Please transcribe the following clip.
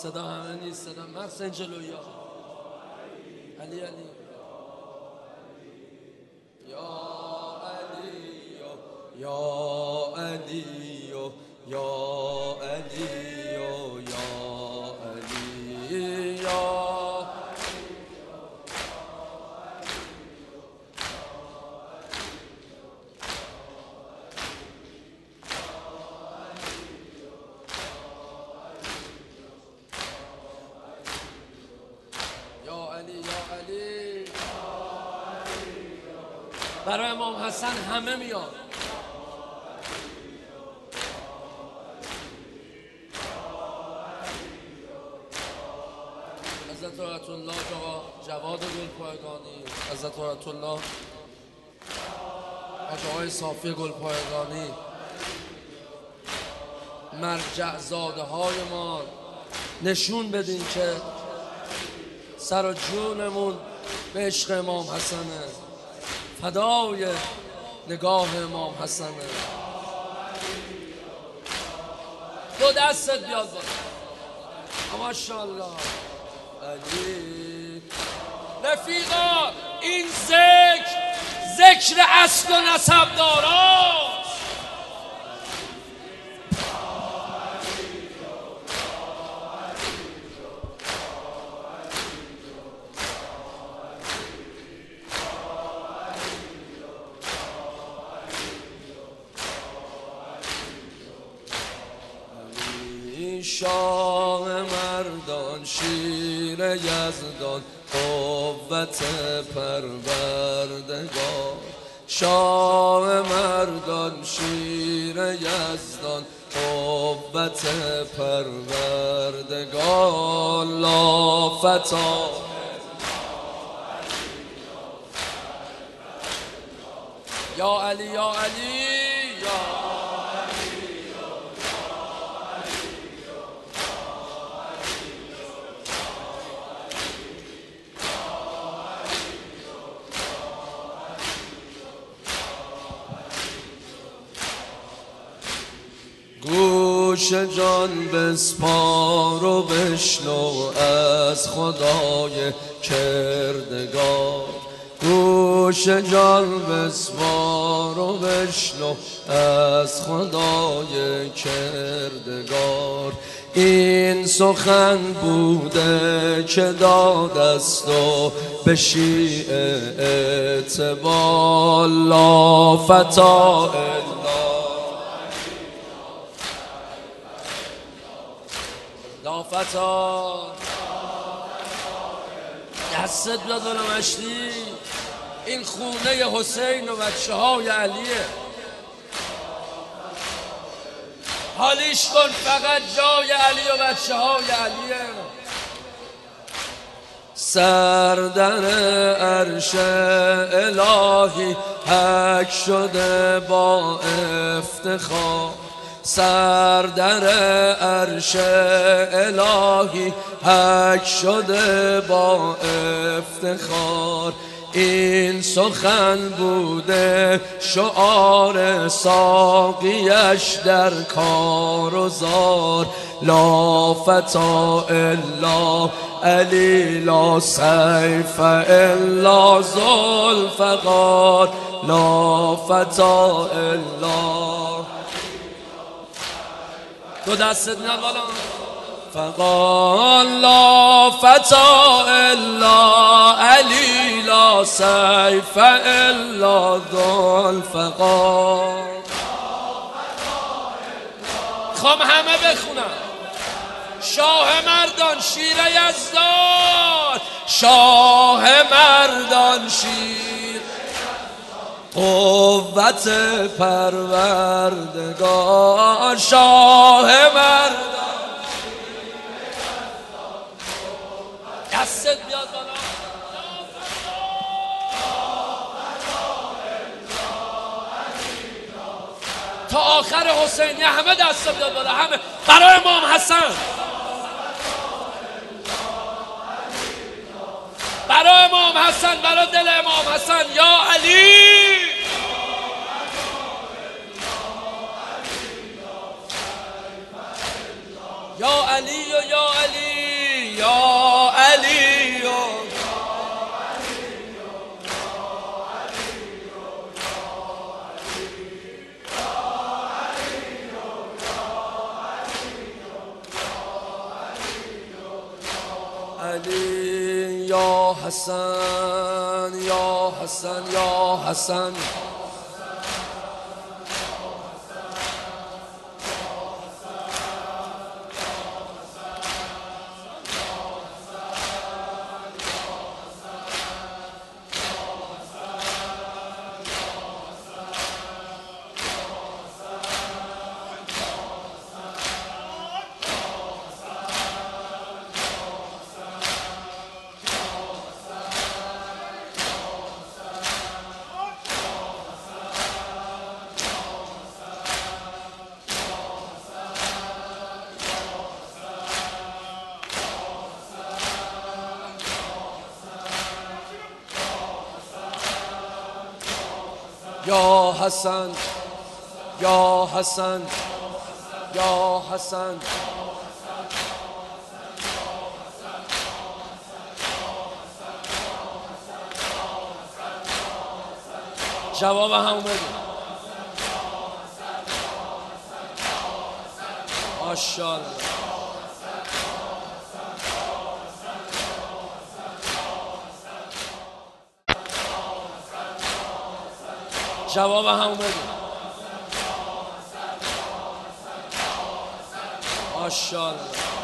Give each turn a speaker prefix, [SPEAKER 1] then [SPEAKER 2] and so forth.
[SPEAKER 1] صدا همه نیست، صدا محسن جلویا. علی علی یا علی یا علی یا علی یا علی یا علی. برای امام حسن همه میاد. حضرت آیت الله جواد گلپایگانی، حضرت آیت الله آقای صافی گلپایگانی، مرجع زاده های ما، نشون بدین که سر و جونمون به عشق امام حسنه، فدای نگاه امام حسنه. دو دستت بیاد بالا. ماشاءالله. علی رفیقا، این ذکر اصل و نسب داراست. شاه مردان، شیر یزدان، قوت پروردگار. شاه مردان، شیر یزدان، قوت پروردگار. لافتا یا علی یا علی یا گوش جان بسپار و بشنو از خدای کردگار. گوش جان بسپار و بشنو از خدای کردگار. این سخن بوده که دادست و به شیعه اعتبار. لا فتا لافتا دستت بیاد بالا مشتی. این خونه حسین و بچه های علیه. حالیش کن فقط جای علی و بچه های علیه. سردر عرش الهی حک شده با افتخار. سردر عرش الهی حک شده با افتخار. این سخن بوده شعار ساقیش در کار و زار. لا فتا الا علی، لا سیف الا ذوالفقار. لا فتا الا دو دستت میاد بالا. فقال لا فتا الا علی، لا سیف الا ذوالفقار. خوام همه بخونم. شاه مردان، شیر یزدان. شاه مردان، شیر قوت پروردگار. شاه مردان، دستت بیاد بالا. تا آخر حسینی همه دست بیاد بالا. همه برای امام حسن، برای امام حسن، برای دل امام حسن. یا علی یا علی و یا علی یا علی علی یا حسن یا حسن یا حسن یا حسن یا حسن یا حسن جواب همون بده ماشاءالله جواب همون بده ماشاءالله